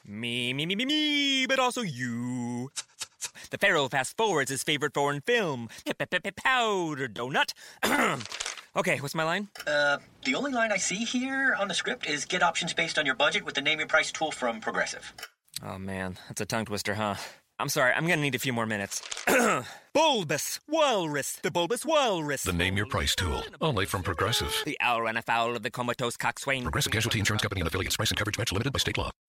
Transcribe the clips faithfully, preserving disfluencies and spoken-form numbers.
Me, me, me, me, me, but also you. The Pharaoh fast forwards his favorite foreign film, Powder Donut. Okay, what's my line? Uh, the only line I see here on the script is get options based on your budget with the Name Your Price tool from Progressive. Oh man, that's a tongue twister, huh? I'm sorry, I'm gonna need a few more minutes. Bulbous Walrus, the Bulbous Walrus. The Name Your Price tool, only from Progressive. The owl ran afoul of the comatose coxswain. Progressive Casualty Insurance Company and affiliates. Price and coverage match limited by state law.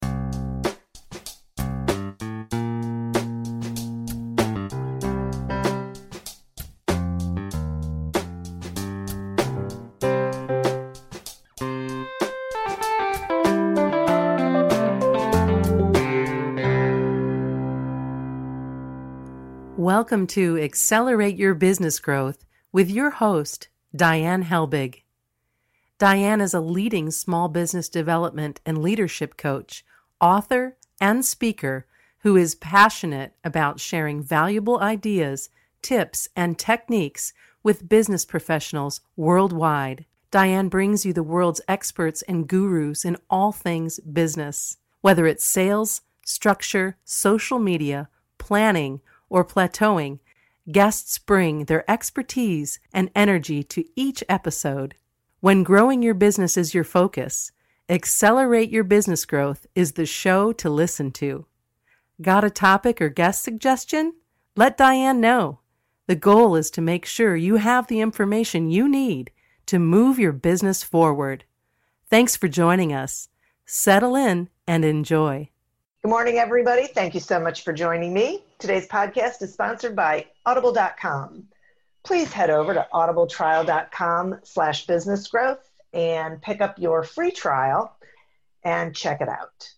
Welcome to Accelerate Your Business Growth with your host, Diane Helbig. Diane is a leading small business development and leadership coach, author, and speaker who is passionate about sharing valuable ideas, tips, and techniques with business professionals worldwide. Diane brings you the world's experts and gurus in all things business. Whether it's sales, structure, social media, planning, or plateauing, guests bring their expertise and energy to each episode. When growing your business is your focus, Accelerate Your Business Growth is the show to listen to. Got a topic or guest suggestion? Let Diane know. The goal is to make sure you have the information you need to move your business forward. Thanks for joining us. Settle in and enjoy. Good morning, everybody. Thank you so much for joining me. Today's podcast is sponsored by audible dot com. Please head over to audibletrial.com slash business growth and pick up your free trial and check it out.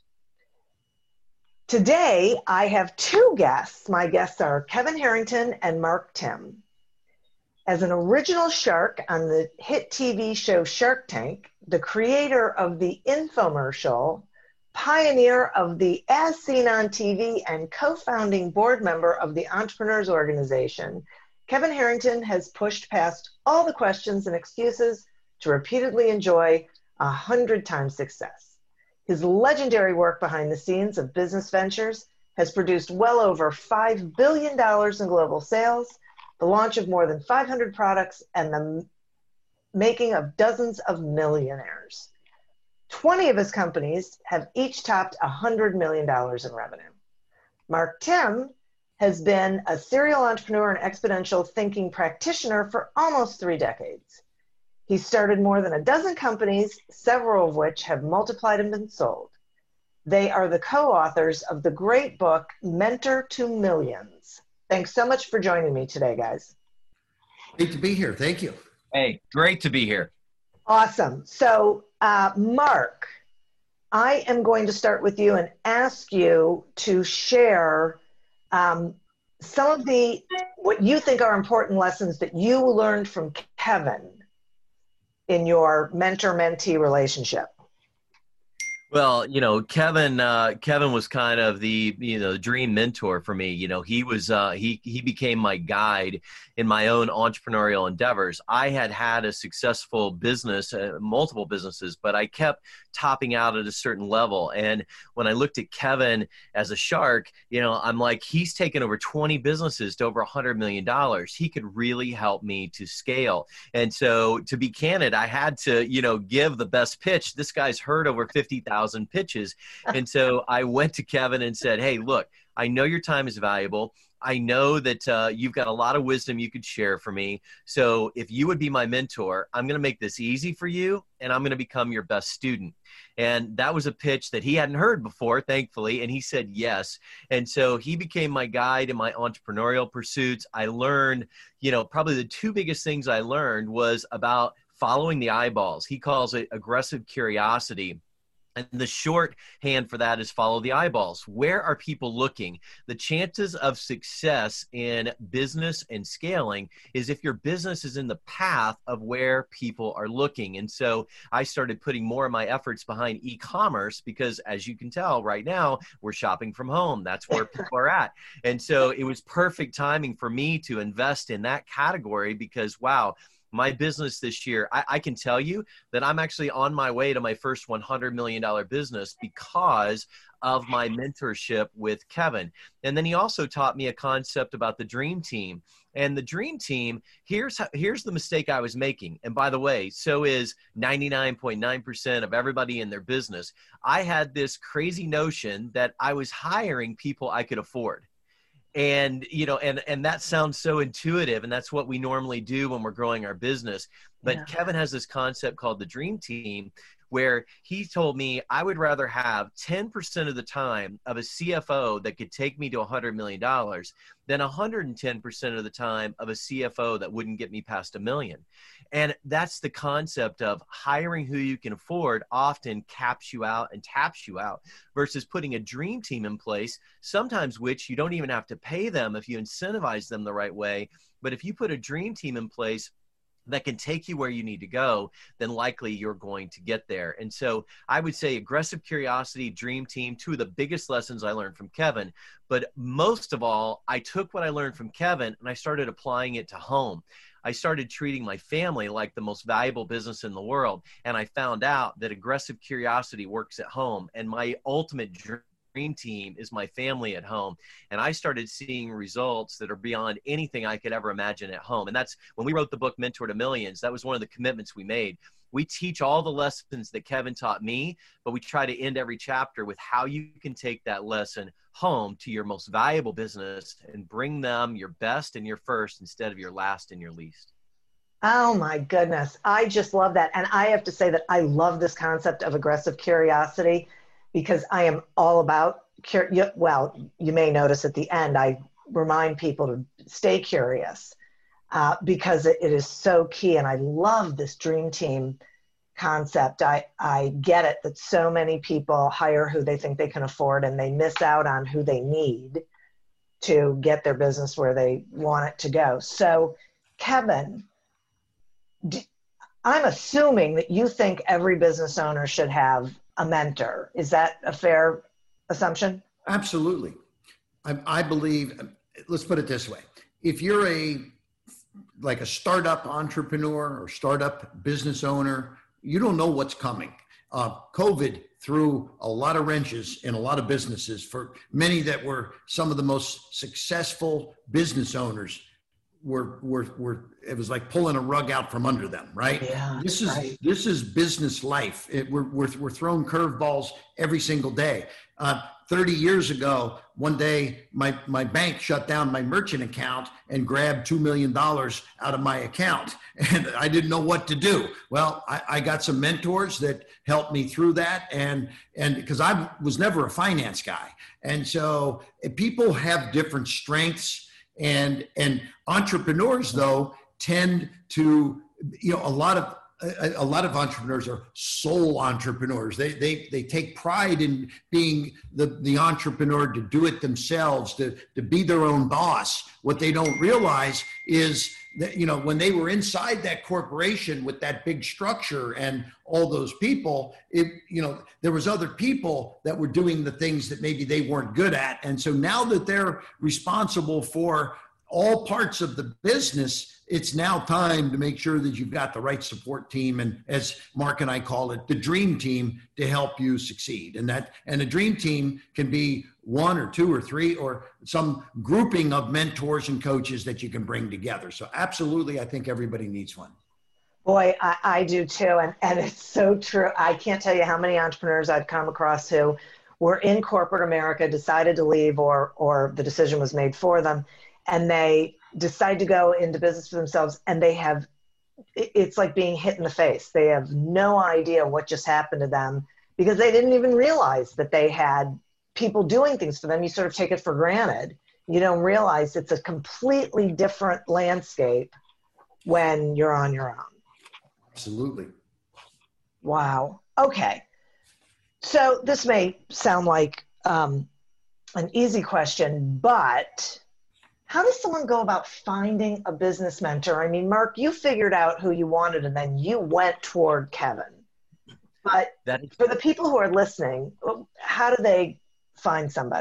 Today, I have two guests. My guests are Kevin Harrington and Mark Timm. As an original shark on the hit T V show Shark Tank, the creator of the infomercial, pioneer of the As Seen on T V, and co-founding board member of the Entrepreneurs Organization, Kevin Harrington has pushed past all the questions and excuses to repeatedly enjoy a hundred times success. His legendary work behind the scenes of business ventures has produced well over five billion dollars in global sales, the launch of more than five hundred products, and the making of dozens of millionaires. twenty of his companies have each topped one hundred million dollars in revenue. Mark Timm has been a serial entrepreneur and exponential thinking practitioner for almost three decades. He started more than a dozen companies, several of which have multiplied and been sold. They are the co-authors of the great book, Mentor to Millions. Thanks so much for joining me today, guys. Great to be here. Thank you. Hey, great to be here. Awesome. So, uh, Mark, I am going to start with you and ask you to share um, some of the, what you think are important lessons that you learned from Kevin in your mentor-mentee relationship. Well, you know, Kevin, uh, Kevin was kind of the, you know, dream mentor for me. You know, he was, uh, he, he became my guide in my own entrepreneurial endeavors. I had had a successful business, uh, multiple businesses, but I kept topping out at a certain level. And when I looked at Kevin as a shark, you know, I'm like, he's taken over twenty businesses to over a hundred million dollars. He could really help me to scale. And so to be candid, I had to, you know, give the best pitch. This guy's heard over fifty thousand pitches. And so I went to Kevin and said, hey, look, I know your time is valuable. I know that uh, you've got a lot of wisdom you could share for me. So if you would be my mentor, I'm going to make this easy for you, and I'm going to become your best student. And that was a pitch that he hadn't heard before, thankfully, and he said yes. And so he became my guide in my entrepreneurial pursuits. I learned, you know, probably the two biggest things I learned was about following the eyeballs. He calls it aggressive curiosity. And the shorthand for that is follow the eyeballs. Where are people looking? The chances of success in business and scaling is if your business is in the path of where people are looking. And so I started putting more of my efforts behind e-commerce because, as you can tell right now, we're shopping from home. That's where people are at. And so it was perfect timing for me to invest in that category because, wow, my business this year, I, I can tell you that I'm actually on my way to my first one hundred million dollars business because of my mentorship with Kevin. And then he also taught me a concept about the dream team. And the dream team, here's how, here's the mistake I was making. And by the way, so is ninety-nine point nine percent of everybody in their business. I had this crazy notion that I was hiring people I could afford. And, you know, and, and that sounds so intuitive, and that's what we normally do when we're growing our business. But yeah. Kevin has this concept called the dream team, where he told me I would rather have ten percent of the time of a C F O that could take me to one hundred million dollars than one hundred ten percent of the time of a C F O that wouldn't get me past a million. And that's the concept of hiring who you can afford often caps you out and taps you out versus putting a dream team in place, sometimes which you don't even have to pay them if you incentivize them the right way. But if you put a dream team in place that can take you where you need to go, then likely you're going to get there. And so I would say aggressive curiosity, dream team, two of the biggest lessons I learned from Kevin. But most of all, I took what I learned from Kevin and I started applying it to home. I started treating my family like the most valuable business in the world. And I found out that aggressive curiosity works at home. And my ultimate dream dream team is my family at home. And I started seeing results that are beyond anything I could ever imagine at home. And that's when we wrote the book, Mentor to Millions. That was one of the commitments we made. We teach all the lessons that Kevin taught me, but we try to end every chapter with how you can take that lesson home to your most valuable business and bring them your best and your first instead of your last and your least. Oh my goodness. I just love that. And I have to say that I love this concept of aggressive curiosity, because I am all about, cur- well, you may notice at the end, I remind people to stay curious uh, because it, it is so key. And I love this dream team concept. I, I get it that so many people hire who they think they can afford and they miss out on who they need to get their business where they want it to go. So Kevin, d- I'm assuming that you think every business owner should have a mentor. Is that a fair assumption? Absolutely. I, I believe, let's put it this way. If you're a, like a startup entrepreneur or startup business owner, you don't know what's coming. Uh, COVID threw a lot of wrenches in a lot of businesses. For many that were some of the most successful business owners were, were, were, it was like pulling a rug out from under them, right? Yeah, this is, right. this is business life. It, we're, we're, we're throwing curveballs every single day. Uh, thirty years ago, one day, my, my bank shut down my merchant account and grabbed two million dollars out of my account. And I didn't know what to do. Well, I, I got some mentors that helped me through that. And, and because I was never a finance guy. And so people have different strengths. And and entrepreneurs, though, tend to, you know, a lot of a, a lot of entrepreneurs are sole entrepreneurs. They they they take pride in being the, the entrepreneur, to do it themselves, to, to be their own boss. What they don't realize is that, you know, when they were inside that corporation with that big structure and all those people, it, you know, there was other people that were doing the things that maybe they weren't good at. And so now that they're responsible for all parts of the business, it's now time to make sure that you've got the right support team. And as Mark and I call it, the dream team, to help you succeed. And that, and a dream team can be one or two or three or some grouping of mentors and coaches that you can bring together. So absolutely, I think everybody needs one. Boy, I, I do too. And, and it's so true. I can't tell you how many entrepreneurs I've come across who were in corporate America, decided to leave, or, or the decision was made for them, and they decide to go into business for themselves, and they have, it's like being hit in the face. They have no idea what just happened to them because they didn't even realize that they had people doing things for them. You sort of take it for granted. You don't realize it's a completely different landscape when you're on your own. Absolutely. Wow. Okay. So this may sound like um, an easy question, but how does someone go about finding a business mentor? I mean, Mark, you figured out who you wanted and then you went toward Kevin. But that is- for the people who are listening, how do they find somebody?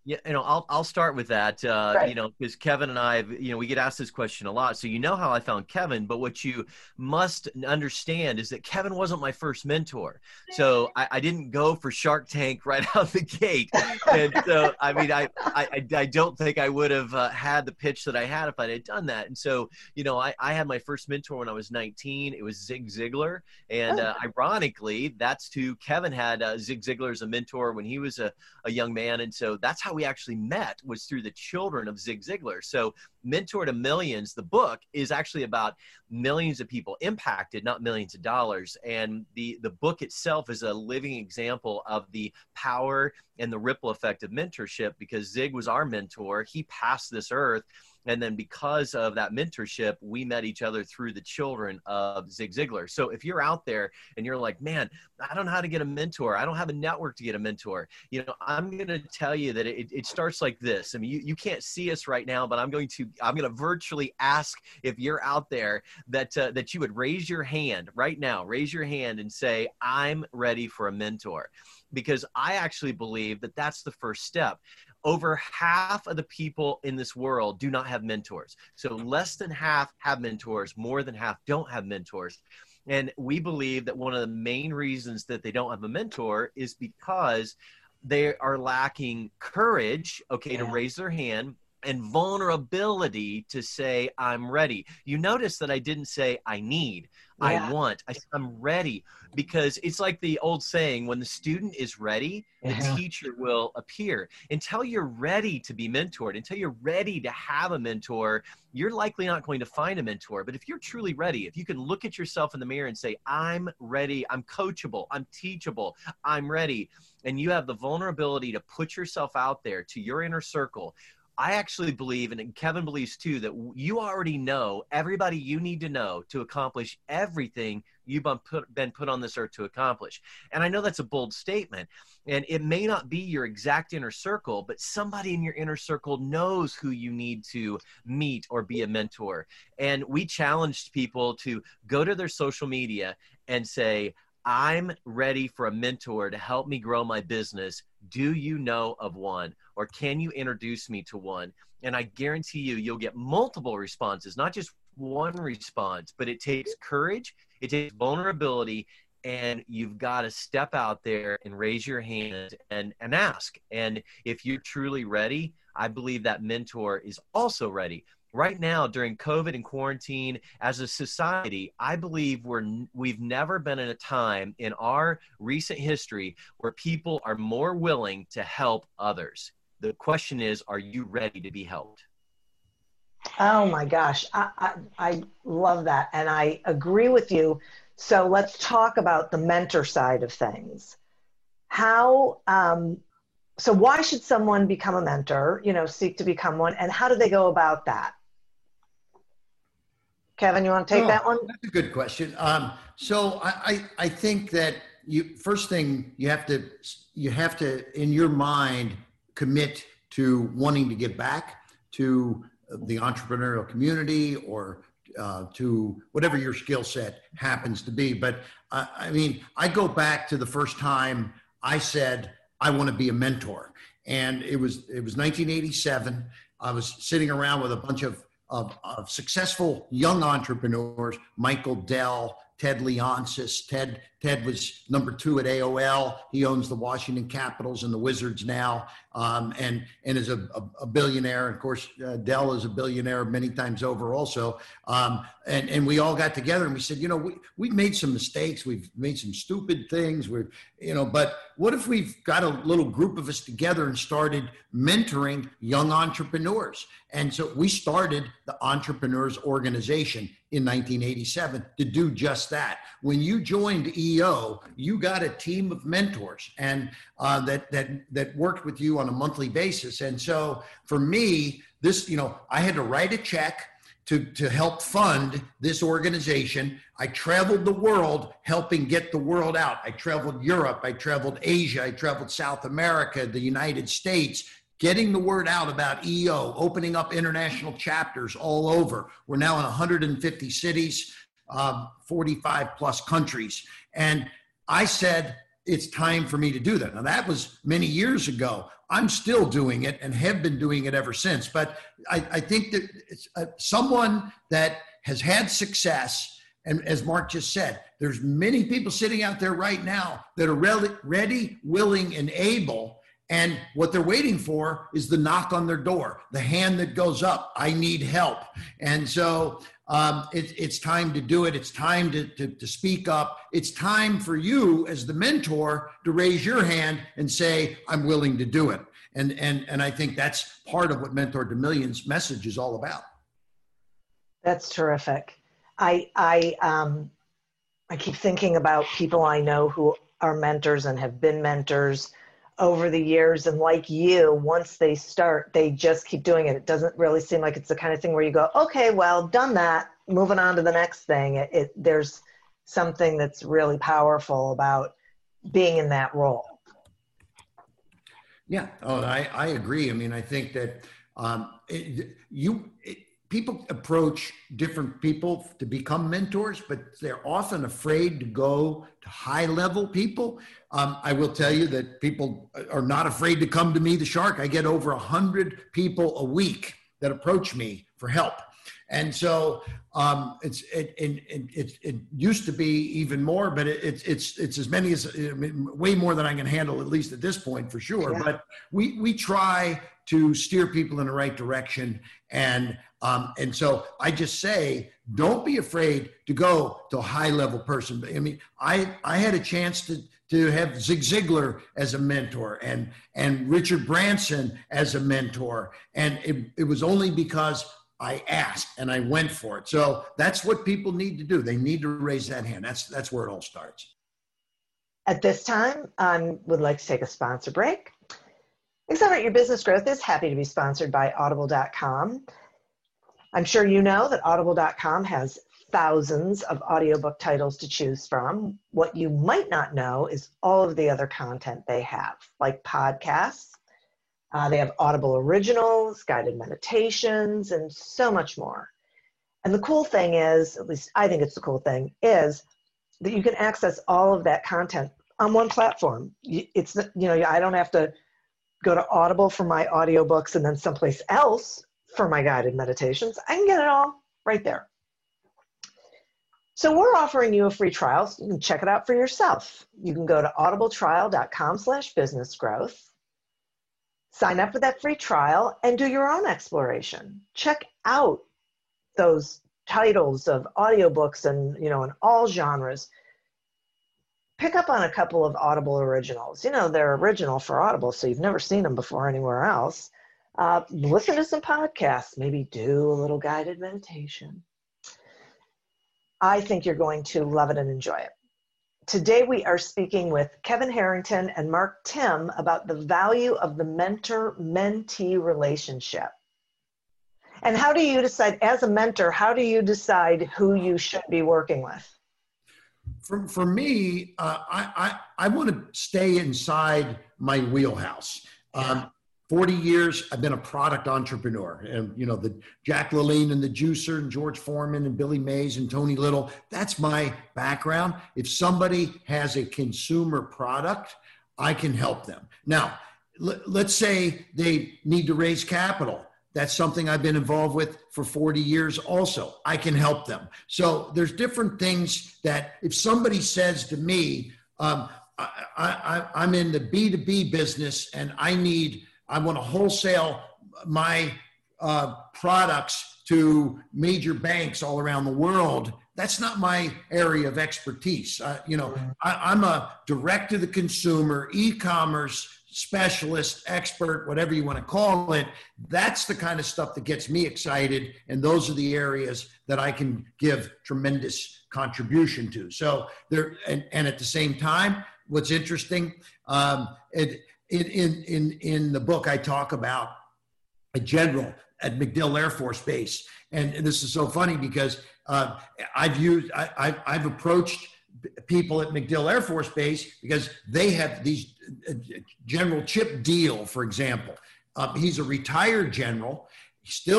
Yeah, you know, I'll I'll start with that. Uh, Right. You know, because Kevin and I, have, you know, we get asked this question a lot. So you know how I found Kevin, but what you must understand is that Kevin wasn't my first mentor. So I, I didn't go for Shark Tank right out the gate. And so I mean, I I, I don't think I would have uh, had the pitch that I had if I had done that. And so you know, I, I had my first mentor when I was nineteen. It was Zig Ziglar, and uh, ironically, that's who Kevin had. Uh, Zig Ziglar as a mentor when he was a, a young man, and so that's how we actually met, was through the children of Zig Ziglar. So Mentor to Millions, the book, is actually about millions of people impacted, not millions of dollars. And the, the book itself is a living example of the power and the ripple effect of mentorship, because Zig was our mentor. He passed this earth. And then because of that mentorship, we met each other through the children of Zig Ziglar. So if you're out there and you're like, man, I don't know how to get a mentor, I don't have a network to get a mentor, you know, I'm going to tell you that it, it starts like this. I mean, you, you can't see us right now, but I'm going to, I'm going to virtually ask if you're out there that, uh, that you would raise your hand right now, raise your hand and say, I'm ready for a mentor. Because I actually believe that that's the first step. Over half of the people in this world do not have mentors. So less than half have mentors, more than half don't have mentors. And we believe that one of the main reasons that they don't have a mentor is because they are lacking courage, okay, yeah. to raise their hand, and vulnerability to say, I'm ready. You notice that I didn't say I need, yeah. I want, I, I'm ready, because it's like the old saying, when the student is ready, the yeah. teacher will appear. Until you're ready to be mentored, until you're ready to have a mentor, you're likely not going to find a mentor. But if you're truly ready, if you can look at yourself in the mirror and say, I'm ready, I'm coachable, I'm teachable, I'm ready, and you have the vulnerability to put yourself out there to your inner circle, I actually believe, and Kevin believes too, that you already know everybody you need to know to accomplish everything you've been put, been put on this earth to accomplish. And I know that's a bold statement, and it may not be your exact inner circle, but somebody in your inner circle knows who you need to meet or be a mentor. And we challenged people to go to their social media and say, I'm ready for a mentor to help me grow my business. Do you know of one? Or can you introduce me to one? And I guarantee you, you'll get multiple responses, not just one response, but it takes courage, it takes vulnerability, and you've got to step out there and raise your hand and, and ask. And if you're truly ready, I believe that mentor is also ready. Right now, during COVID and quarantine, as a society, I believe we're, we've never been in a time in our recent history where people are more willing to help others. The question is, are you ready to be helped? Oh my gosh, I, I, I love that. And I agree with you. So let's talk about the mentor side of things. How, um, so why should someone become a mentor, you know, seek to become one, and how do they go about that? Kevin, you want to take oh, that one? That's a good question. Um, so I, I, I think that you, first thing you have to, you have to, in your mind, commit to wanting to give back to the entrepreneurial community, or uh, to whatever your skill set happens to be. But uh, I mean, I go back to the first time I said, I want to be a mentor. And it was, it was nineteen eighty-seven. I was sitting around with a bunch of Of, of successful young entrepreneurs, Michael Dell, Ted Leonsis. Ted, Ted was number two at A O L. He owns the Washington Capitals and the Wizards now, um, and, and is a, a, a billionaire. Of course, uh, Dell is a billionaire many times over also. Um, and, and we all got together and we said, you know, we, we've made some mistakes. We've made some stupid things. We're, you know, but what if we've got a little group of us together and started mentoring young entrepreneurs? And so we started the Entrepreneurs Organization in nineteen eighty-seven to do just that. When you joined E O, you got a team of mentors and uh, that that that worked with you on a monthly basis. And so for me, this, you know, I had to write a check to to help fund this organization. I traveled the world helping get the word out. I traveled Europe, I traveled Asia, I traveled South America, the United States, getting the word out about E O, opening up international chapters all over. We're now in one hundred fifty cities, um, forty-five plus countries. And I said, it's time for me to do that. Now, that was many years ago. I'm still doing it and have been doing it ever since. But I, I think that it's uh, someone that has had success, and as Mark just said, there's many people sitting out there right now that are ready, ready, willing, and able. And what they're waiting for is the knock on their door, the hand that goes up. I need help. And so um, it, it's time to do it. It's time to, to, to speak up. It's time for you as the mentor to raise your hand and say, I'm willing to do it. And, and, and I think that's part of what Mentor to Millions message is all about. That's terrific. I, I, um, I keep thinking about people I know who are mentors and have been mentors over the years. And like you, once they start, they just keep doing it. It doesn't really seem like it's the kind of thing where you go, okay, well, done that, moving on to the next thing. It, it there's something that's really powerful about being in that role. Yeah, oh, I, I agree. I mean, I think that um, it, you, it, people approach different people to become mentors, but they're often afraid to go to high level people. Um, I will tell you that people are not afraid to come to me, the Shark. I get over a hundred people a week that approach me for help. And so um, it's it, it, it, it used to be even more, but it, it's it's it's as many as I mean, way more than I can handle, at least at this point, for sure. Yeah. But we we try to steer people in the right direction, and um, and so I just say, don't be afraid to go to a high level person. I mean, I I had a chance to to have Zig Ziglar as a mentor and and Richard Branson as a mentor, and it, it was only because I asked and I went for it. So that's what people need to do. They need to raise that hand. That's that's where it all starts. At this time, I would like to take a sponsor break. Accelerate Your Business Growth is happy to be sponsored by Audible dot com. I'm sure you know that Audible dot com has thousands of audiobook titles to choose from. What you might not know is all of the other content they have, like podcasts. Uh, they have Audible originals, guided meditations, and so much more. And the cool thing is, at least I think it's the cool thing, is that you can access all of that content on one platform. It's, you know, I don't have to go to Audible for my audiobooks and then someplace else for my guided meditations. I can get it all right there. So we're offering you a free trial, so you can check it out for yourself. You can go to audibletrial dot com slash business growth. Sign up for that free trial and do your own exploration. Check out those titles of audiobooks and, you know, in all genres. Pick up on a couple of Audible originals. You know, they're original for Audible, so you've never seen them before anywhere else. Uh, listen to some podcasts, maybe do a little guided meditation. I think you're going to love it and enjoy it. Today we are speaking with Kevin Harrington and Mark Timm about the value of the mentor-mentee relationship. And how do you decide, as a mentor, how do you decide who you should be working with? For, for me, uh, I, I, I want to stay inside my wheelhouse. Um, forty years, I've been a product entrepreneur. And, you know, the Jack LaLanne and the Juicer and George Foreman and Billy Mays and Tony Little, that's my background. If somebody has a consumer product, I can help them. Now, l- let's say they need to raise capital. That's something I've been involved with for forty years also. I can help them. So there's different things that if somebody says to me, um, I, I, I'm in the B two B business and I need, I want to wholesale my uh, products to major banks all around the world. That's not my area of expertise. Uh, you know, I, I'm a direct to the consumer, e-commerce specialist, expert, whatever you want to call it. That's the kind of stuff that gets me excited. And those are the areas that I can give tremendous contribution to. So there, and, and at the same time, what's interesting, um, it, in, in, in, in the book, I talk about a general at MacDill Air Force Base. And, and this is so funny because uh, I've used, I, I've, I've approached people at MacDill Air Force Base because they have these uh, General Chip Deal, for example. Uh, he's a retired general. He still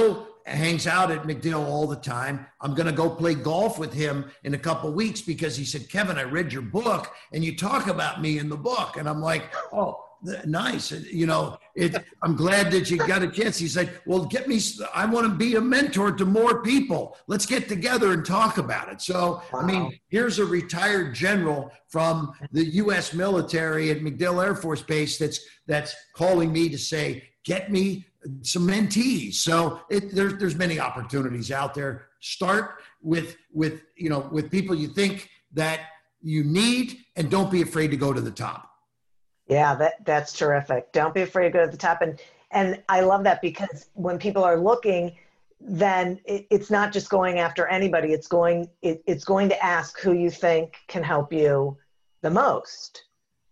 hangs out at MacDill all the time. I'm going to go play golf with him in a couple of weeks because he said, Kevin, I read your book and you talk about me in the book. And I'm like, oh, nice. You know, it, I'm glad that you got a chance. He said, well, get me, I want to be a mentor to more people. Let's get together and talk about it. So, wow. I mean, here's a retired general from the U S military at MacDill Air Force Base that's, that's calling me to say, get me some mentees. So it, there's, there's many opportunities out there. Start with, with, you know, with people you think that you need, and don't be afraid to go to the top. Yeah, that, that's terrific. Don't be afraid to go to the top. And, and I love that, because when people are looking, then it, it's not just going after anybody. It's going, it, it's going to ask who you think can help you the most,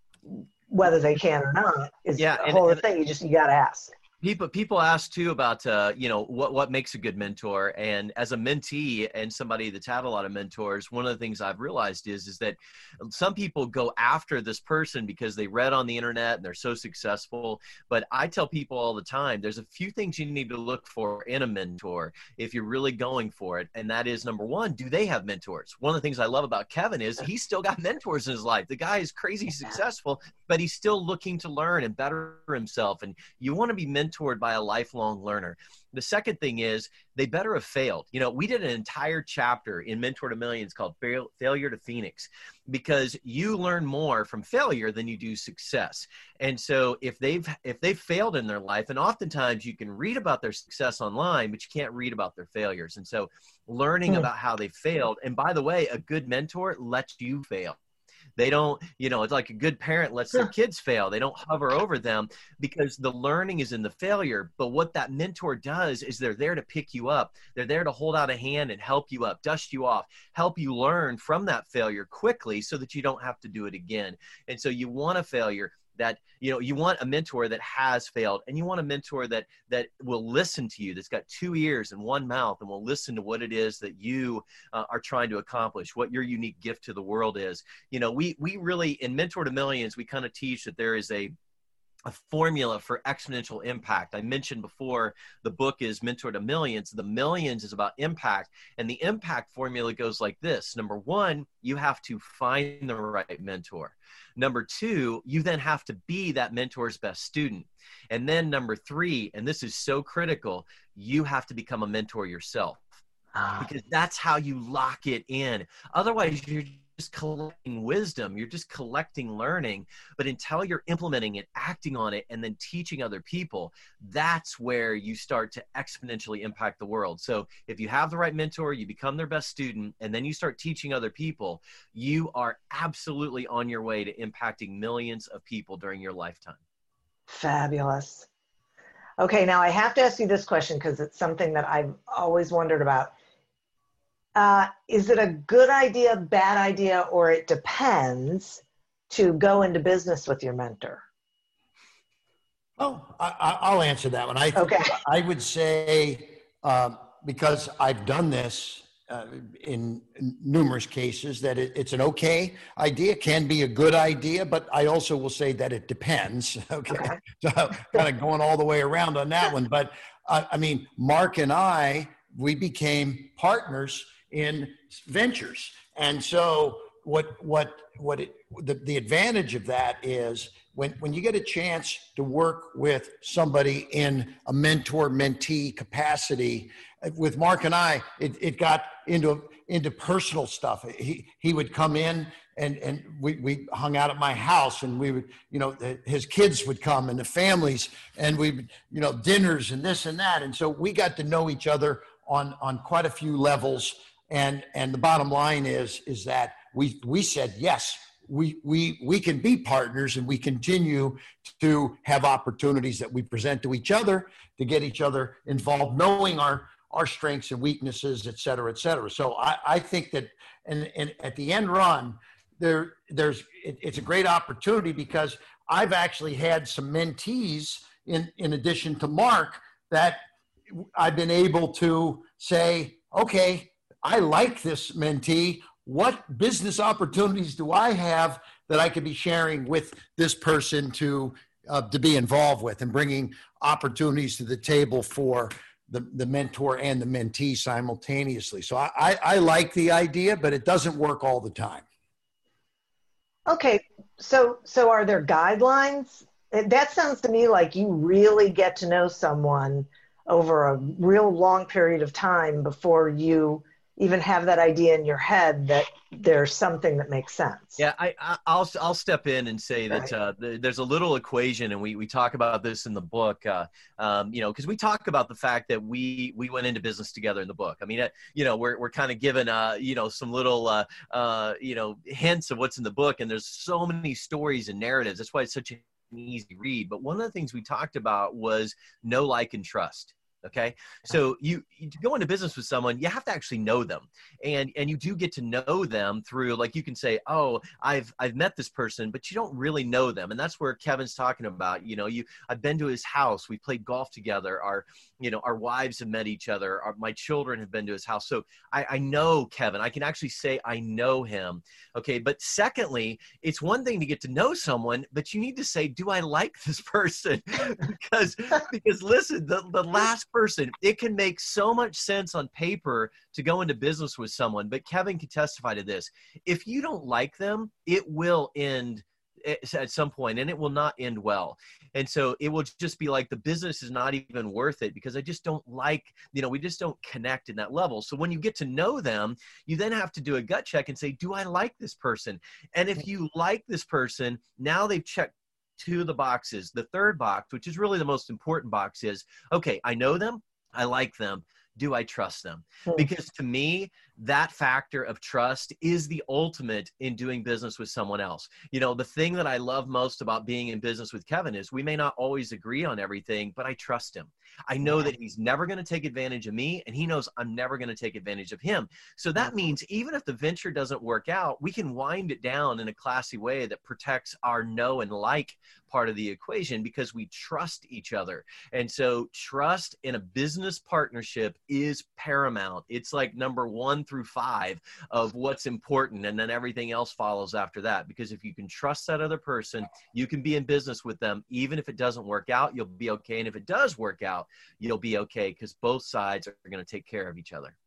whether they can or not is yeah, the and, whole and, thing. You just, you got to ask. People people ask too about uh, you know what what makes a good mentor, and as a mentee and somebody that's had a lot of mentors, one of the things I've realized is is that some people go after this person because they read on the internet and they're so successful. But I tell people all the time, there's a few things you need to look for in a mentor if you're really going for it, and that is, number one, do they have mentors? One of the things I love about Kevin is he's still got mentors in his life. The guy is crazy successful, but he's still looking to learn and better himself, and you want to be mentored by a lifelong learner. The second thing is they better have failed. You know, we did an entire chapter in Mentor to Millions called Fail- Failure to Phoenix, because you learn more from failure than you do success. And so if they've if they've failed in their life, and oftentimes you can read about their success online, but you can't read about their failures. And so learning about how they failed, and by the way, a good mentor lets you fail. They don't, you know, it's like a good parent lets their kids fail. They don't hover over them, because the learning is in the failure. But what that mentor does is they're there to pick you up. They're there to hold out a hand and help you up, dust you off, help you learn from that failure quickly so that you don't have to do it again. And so you want a failure that, you know, you want a mentor that has failed, and you want a mentor that that will listen to you, that's got two ears and one mouth, and will listen to what it is that you uh, are trying to accomplish, what your unique gift to the world is. You know, we we really, in Mentor to Millions, we kind of teach that there is a a formula for exponential impact. I mentioned before, the book is Mentor to Millions. The millions is about impact. And the impact formula goes like this. Number one, you have to find the right mentor. Number two, you then have to be that mentor's best student. And then number three, and this is so critical, you have to become a mentor yourself, because that's how you lock it in. Otherwise, you're just collecting wisdom, you're just collecting learning, but until you're implementing it, acting on it, and then teaching other people, that's where you start to exponentially impact the world. So if you have the right mentor, you become their best student, and then you start teaching other people, you are absolutely on your way to impacting millions of people during your lifetime. Fabulous. Okay, now I have to ask you this question, because it's something that I've always wondered about. Uh, is it a good idea, bad idea, or it depends to go into business with your mentor? Oh, I, I'll answer that one. I okay. I would say, um, because I've done this uh, in numerous cases, that it, it's an okay idea, can be a good idea, but I also will say that it depends. Okay, okay. So kind of going all the way around on that one. But uh, I mean, Mark and I, we became partners in ventures. And so what what what it, the, the advantage of that is when, when you get a chance to work with somebody in a mentor-mentee capacity, with Mark and I, it, it got into into personal stuff. He he would come in and and we, we hung out at my house, and we would, you know, the, his kids would come and the families, and we would, you know, dinners and this and that. And so we got to know each other on on quite a few levels. And and the bottom line is is that we we said yes, we we we can be partners, and we continue to have opportunities that we present to each other to get each other involved, knowing our our strengths and weaknesses, et cetera, et cetera. So I, I think that, and, and at the end run, there there's it, it's a great opportunity, because I've actually had some mentees in in addition to Mark that I've been able to say, okay, I like this mentee. What business opportunities do I have that I could be sharing with this person to uh, to be involved with, and bringing opportunities to the table for the, the mentor and the mentee simultaneously. So I, I, I like the idea, but it doesn't work all the time. Okay, so so are there guidelines? That sounds to me like you really get to know someone over a real long period of time before you even have that idea in your head that there's something that makes sense. Yeah, I, I I'll I'll step in and say Right. that uh, th- there's a little equation, and we we talk about this in the book. Uh, um, you know, because we talk about the fact that we we went into business together in the book. I mean, uh, you know, we're we're kind of given uh, you know, some little uh, uh, you know, hints of what's in the book, and there's so many stories and narratives. That's why it's such an easy read. But one of the things we talked about was know, like, and trust. Okay. So you, you to go into business with someone, you have to actually know them, and, and you do get to know them through, like, you can say, oh, I've, I've met this person, but you don't really know them. And that's where Kevin's talking about, you know, you, I've been to his house. We played golf together. Our, you know, our wives have met each other. Our, my children have been to his house. So I, I know Kevin. I can actually say I know him. Okay. But secondly, it's one thing to get to know someone, but you need to say, do I like this person? because, because listen, the, the last person, it can make so much sense on paper to go into business with someone, but Kevin can testify to this. If you don't like them, it will end at some point, and it will not end well. And so it will just be like, the business is not even worth it because I just don't like, you know, we just don't connect in that level. So when you get to know them, you then have to do a gut check and say, do I like this person? And if you like this person, now they've checked two of the boxes. The third box, which is really the most important box, is, okay, I know them, I like them. Do I trust them? Because to me, that factor of trust is the ultimate in doing business with someone else. You know, the thing that I love most about being in business with Kevin is we may not always agree on everything, but I trust him. I know that he's never going to take advantage of me, and he knows I'm never going to take advantage of him. So that means even if the venture doesn't work out, we can wind it down in a classy way that protects our know and like part of the equation because we trust each other. And so trust in a business partnership is paramount. It's like number one through five of what's important. And then everything else follows after that. Because if you can trust that other person, you can be in business with them. Even if it doesn't work out, you'll be okay. And if it does work out, you'll be okay because both sides are going to take care of each other.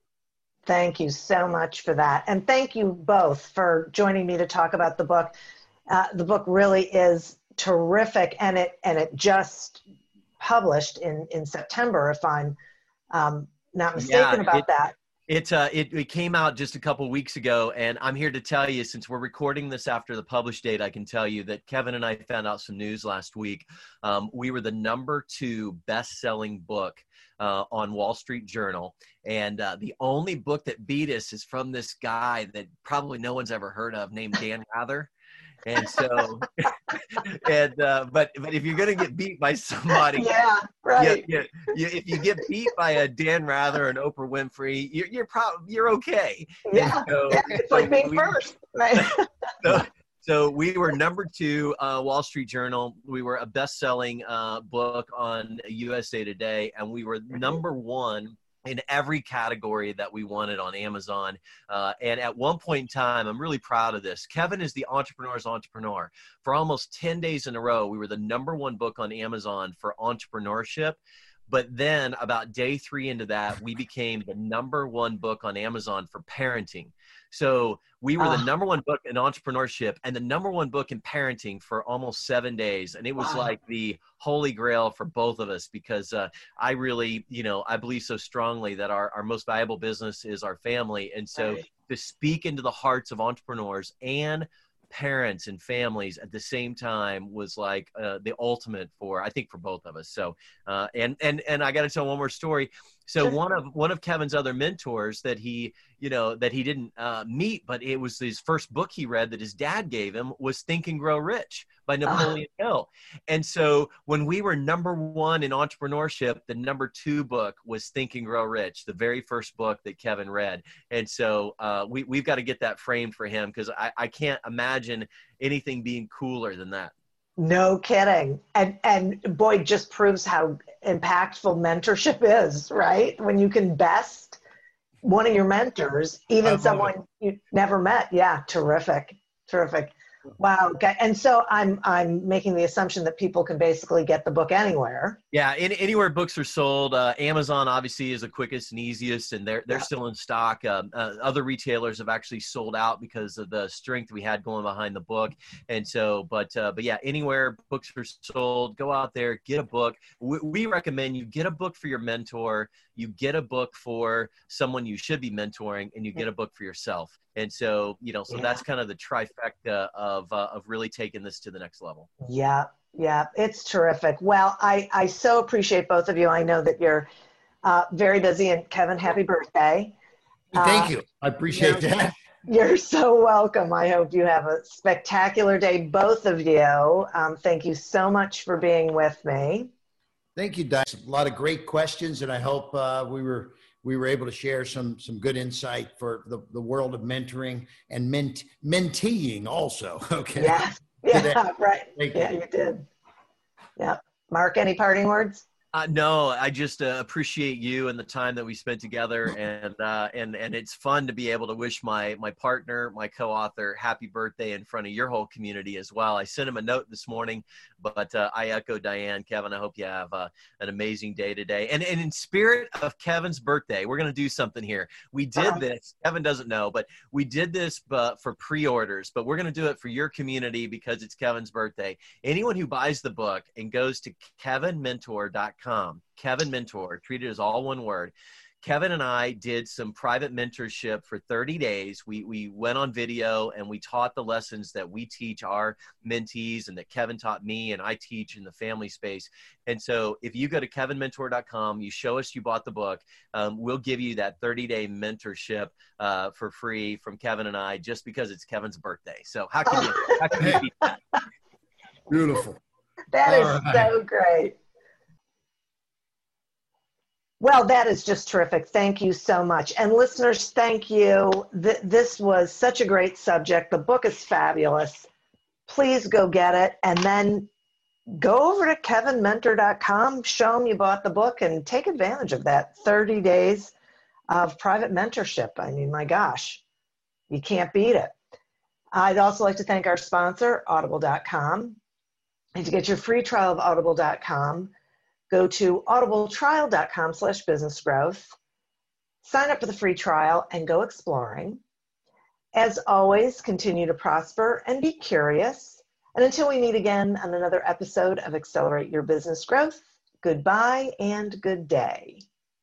Thank you so much for that. And thank you both for joining me to talk about the book. Uh, the book really is terrific, and it and it just published in, in September, if I'm um, not mistaken Yeah, about it, that. It, uh, it it came out just a couple weeks ago, and I'm here to tell you, since we're recording this after the publish date, I can tell you that Kevin and I found out some news last week. Um, we were the number two best-selling book uh, on Wall Street Journal, and uh, the only book that beat us is from this guy that probably no one's ever heard of named Dan Rather. And so, and, uh, but, but if you're going to get beat by somebody, yeah, right. You, you, you, if you get beat by a Dan Rather and Oprah Winfrey, you're, you're probably, you're okay. Yeah, so, yeah, it's so like being we, first. Right. so, so we were number two, uh, Wall Street Journal. We were a best-selling uh, book on U S A Today, and we were number one in every category that we wanted on Amazon. Uh, and at one point in time, I'm really proud of this. Kevin is the entrepreneur's entrepreneur. For almost ten days in a row, we were the number one book on Amazon for entrepreneurship. But then about day three into that, we became the number one book on Amazon for parenting. So we were the number one book in entrepreneurship and the number one book in parenting for almost seven days. And it was like the holy grail for both of us because uh, I really, you know, I believe so strongly that our, our most valuable business is our family. And so Right. to speak into the hearts of entrepreneurs and parents and families at the same time was like uh, the ultimate for, I think, for both of us. So, uh, and, and, and I got to tell one more story. So one of, one of Kevin's other mentors that he, you know, that he didn't uh, meet, but it was his first book he read that his dad gave him was Think and Grow Rich by Napoleon uh. Hill. And so when we were number one in entrepreneurship, the number two book was Think and Grow Rich, the very first book that Kevin read. And so uh, we, we've got to get that framed for him because I, I can't imagine anything being cooler than that. No kidding. And and boy, it just proves how impactful mentorship is, right? When you can best one of your mentors, even someone you never met. Yeah, terrific. Terrific. Wow. Okay. And so I'm I'm making the assumption that people can basically get the book anywhere. Yeah, in, anywhere books are sold. Uh, Amazon obviously is the quickest and easiest, and they're they're Yeah. still in stock. Um, uh, other retailers have actually sold out because of the strength we had going behind the book. And so, but uh, but yeah, anywhere books are sold, go out there, get a book. We, we recommend you get a book for your mentor, you get a book for someone you should be mentoring, and you get a book for yourself. And so, you know, so Yeah. that's kind of the trifecta of uh, of really taking this to the next level. Yeah. Yeah. It's terrific. Well, I, I so appreciate both of you. I know that you're uh, very busy, and Kevin, happy birthday. Thank Uh, you. I appreciate you're- that. You're so welcome. I hope you have a spectacular day, both of you. Um, thank you so much for being with me. Thank you, Dice. A lot of great questions, and I hope uh, we were we were able to share some some good insight for the, the world of mentoring and ment menteeing also. Okay. Yeah, yeah, right. Thank Yeah, you. you did. Yeah. Mark, any parting words? Uh, no, I just uh, appreciate you and the time that we spent together, and uh, and and it's fun to be able to wish my my partner, my co-author, happy birthday in front of your whole community as well. I sent him a note this morning, but uh, I echo Diane, Kevin. I hope you have uh, an amazing day today. And and in spirit of Kevin's birthday, we're gonna do something here. We did this. Kevin doesn't know, but we did this but for pre-orders. But we're gonna do it for your community because it's Kevin's birthday. Anyone who buys the book and goes to kevin mentor dot com, Kevin Mentor, treat it as all one word. Kevin and I did some private mentorship for thirty days. We we went on video and we taught the lessons that we teach our mentees and that Kevin taught me and I teach in the family space. And so if you go to kevin mentor dot com, you show us you bought the book, um, we'll give you that thirty day mentorship uh, for free from Kevin and I, just because it's Kevin's birthday. So how can you, how can you beat that? Beautiful. That is All right. so great. Well, that is just terrific. Thank you so much. And listeners, thank you. Th- this was such a great subject. The book is fabulous. Please go get it. And then go over to kevin mentor dot com, show them you bought the book, and take advantage of that thirty days of private mentorship. I mean, my gosh, you can't beat it. I'd also like to thank our sponsor, audible dot com. And to get your free trial of audible dot com, go to audibletrial dot com slash business growth, sign up for the free trial, and go exploring. As always, continue to prosper and be curious. And until we meet again on another episode of Accelerate Your Business Growth, goodbye and good day.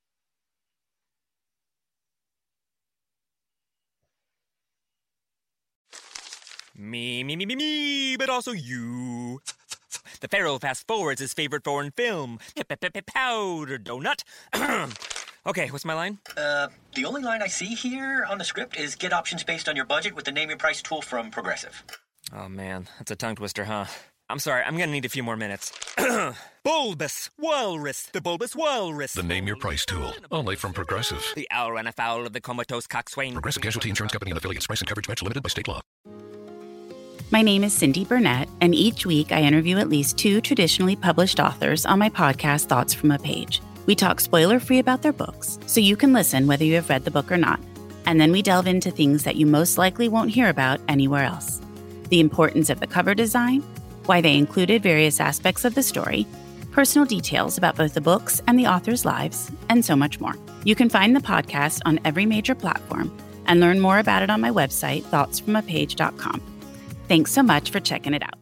Me, me, me, me, me, but also you. The Pharaoh fast forwards his favorite foreign film, Powder Donut. Okay, what's my line? Uh, the only line I see here on the script is get options based on your budget with the Name Your Price tool from Progressive. Oh man, that's a tongue twister, huh? I'm sorry, I'm gonna need a few more minutes. Bulbous Walrus, the Bulbous Walrus. The Name Your Price tool, only from Progressive. The owl ran afoul of the comatose coxswain. Progressive Casualty Insurance Company and affiliates. Price and coverage match limited by state law. My name is Cindy Burnett, and each week I interview at least two traditionally published authors on my podcast, Thoughts from a Page. We talk spoiler-free about their books, so you can listen whether you have read the book or not. And then we delve into things that you most likely won't hear about anywhere else. The importance of the cover design, why they included various aspects of the story, personal details about both the books and the authors' lives, and so much more. You can find the podcast on every major platform and learn more about it on my website, thoughts from a page dot com. Thanks so much for checking it out.